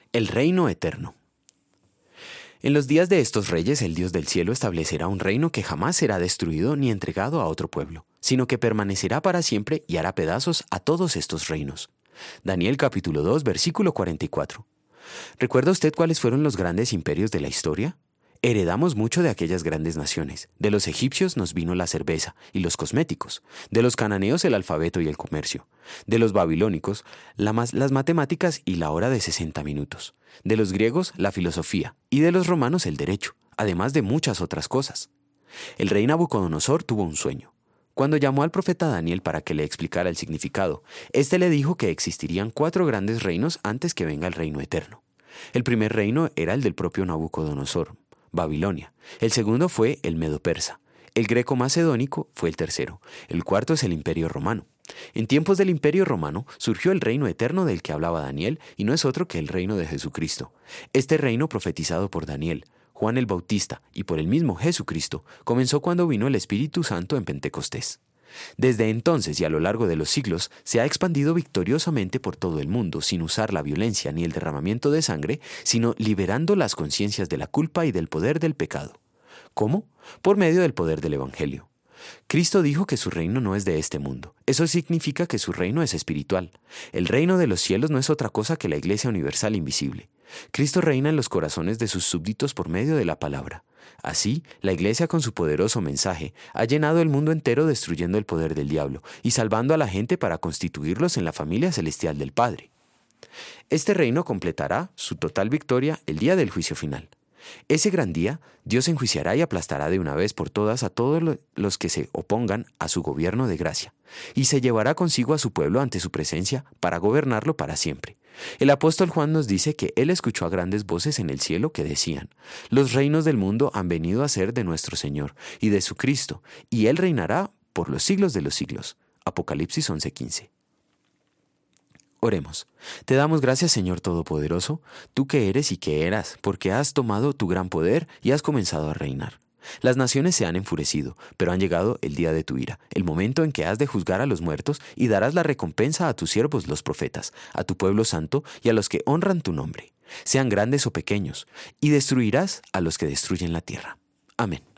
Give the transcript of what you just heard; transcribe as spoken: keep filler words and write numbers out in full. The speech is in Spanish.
El reino eterno. En los días de estos reyes, el Dios del cielo establecerá un reino que jamás será destruido ni entregado a otro pueblo, sino que permanecerá para siempre y hará pedazos a todos estos reinos. Daniel capítulo dos, versículo cuarenta y cuatro. ¿Recuerda usted cuáles fueron los grandes imperios de la historia? Heredamos mucho de aquellas grandes naciones. De los egipcios nos vino la cerveza y los cosméticos, de los cananeos el alfabeto y el comercio, de los babilónicos la mas- las matemáticas y la hora de sesenta minutos, de los griegos la filosofía y de los romanos el derecho, además de muchas otras cosas. El rey Nabucodonosor tuvo un sueño. Cuando llamó al profeta Daniel para que le explicara el significado, éste le dijo que existirían cuatro grandes reinos antes que venga el reino eterno. El primer reino era el del propio Nabucodonosor, Babilonia. El segundo fue el medo-persa. El greco-macedónico fue el tercero. El cuarto es el imperio romano. En tiempos del imperio romano surgió el reino eterno del que hablaba Daniel y no es otro que el reino de Jesucristo. Este reino profetizado por Daniel, Juan el Bautista y por el mismo Jesucristo comenzó cuando vino el Espíritu Santo en Pentecostés. Desde entonces y a lo largo de los siglos se ha expandido victoriosamente por todo el mundo sin usar la violencia ni el derramamiento de sangre, sino liberando las conciencias de la culpa y del poder del pecado. ¿Cómo? Por medio del poder del Evangelio. Cristo dijo que su reino no es de este mundo. Eso significa que su reino es espiritual. El reino de los cielos no es otra cosa que la Iglesia universal invisible. Cristo reina en los corazones de sus súbditos por medio de la palabra. Así, la Iglesia con su poderoso mensaje ha llenado el mundo entero destruyendo el poder del diablo y salvando a la gente para constituirlos en la familia celestial del Padre. Este reino completará su total victoria el día del juicio final. Ese gran día, Dios enjuiciará y aplastará de una vez por todas a todos los que se opongan a su gobierno de gracia, y se llevará consigo a su pueblo ante su presencia para gobernarlo para siempre. El apóstol Juan nos dice que él escuchó a grandes voces en el cielo que decían: los reinos del mundo han venido a ser de nuestro Señor y de su Cristo, y él reinará por los siglos de los siglos. Apocalipsis once quince. Oremos. Te damos gracias, Señor Todopoderoso, tú que eres y que eras, porque has tomado tu gran poder y has comenzado a reinar. Las naciones se han enfurecido, pero han llegado el día de tu ira, el momento en que has de juzgar a los muertos y darás la recompensa a tus siervos los profetas, a tu pueblo santo y a los que honran tu nombre, sean grandes o pequeños, y destruirás a los que destruyen la tierra. Amén.